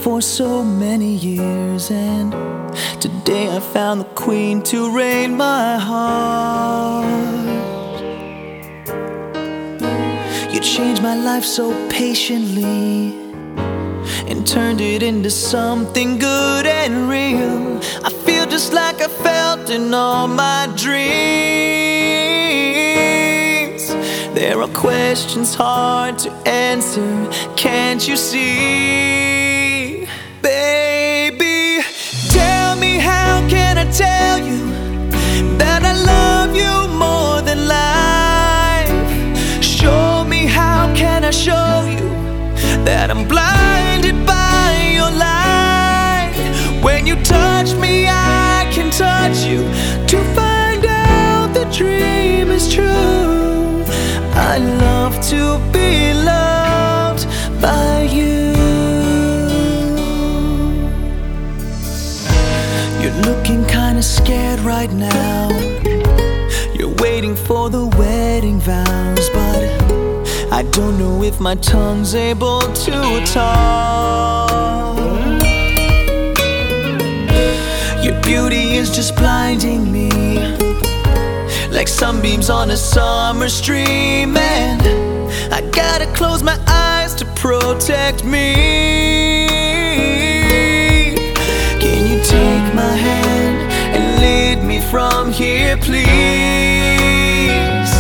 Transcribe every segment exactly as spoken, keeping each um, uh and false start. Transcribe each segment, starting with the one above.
for so many years, and today I found the queen to reign my heart. You changed my life so patiently and turned it into something good and real. I feel just like I felt in all my dreams. There are questions hard to answer, can't you see? Baby, tell me, how can I tell you that I love you more than life? Show me, how can I show you that I'm blinded by your light? When you touch me, I can touch you to find out the dream is true. I love to be loved by you. You're looking kinda scared right now. You're waiting for the wedding vows, but I don't know if my tongue's able to talk. Your beauty is just blinding me, like sunbeams on a summer stream, and I gotta close my eyes to protect me. Can you take my hand and lead me from here, please?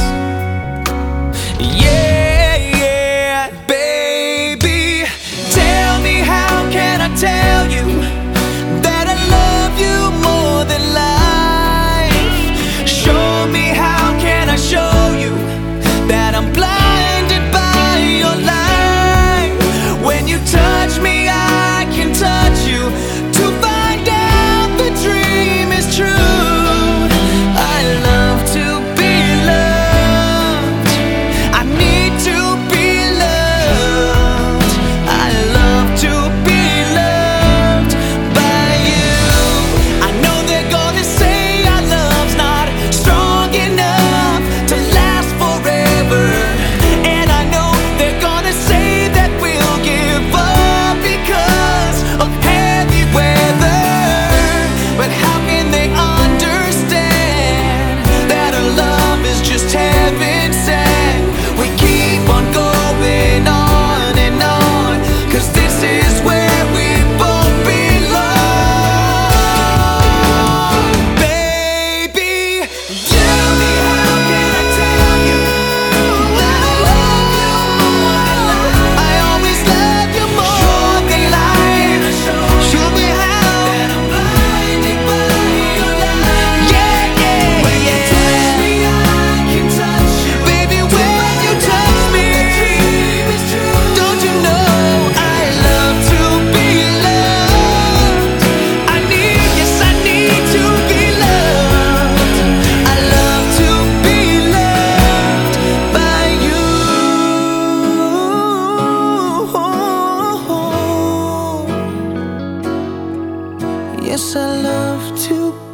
Yeah, yeah, baby, tell me, how can I tell you that I love you more than life? Show me, how can I show you that I'm blinded by your light? When you touch me, I can touch you to find out the dream is true. I love to be loved, I need to be loved. I love to be loved by you. I know they're gonna say our love's not strong enough to last forever, and I know they're gonna say that we'll give up because of heavy weather. But how can they understand that our love is just heaven sent? We keep on going on and on, 'cause this is where we both belong. Baby, tell me, how can I tell you that I love you more than life? I always love you more than life. Show me how that I'm blinded by your light. Yeah, yeah, when you touch me, I can touch you. Baby, when you touch me, don't you know I love to be loved? I need, yes, I need to be loved. I love to be loved by you. Yes, I love to